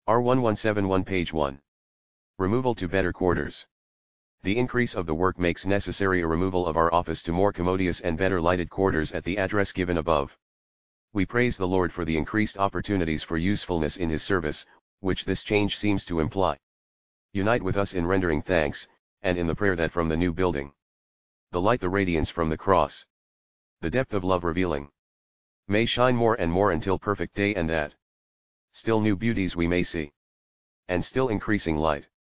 R1171 page 1. Removal to better quarters. The increase of the work makes necessary a removal of our office to more commodious and better lighted quarters at the address given above. We praise the Lord for the increased opportunities for usefulness in His service, which this change seems to imply. Unite with us in rendering thanks, and in the prayer that from the new building, the light, the radiance from the cross, the depth of love revealing, may shine more and more until perfect day, and that still new beauties we may see, and still increasing light.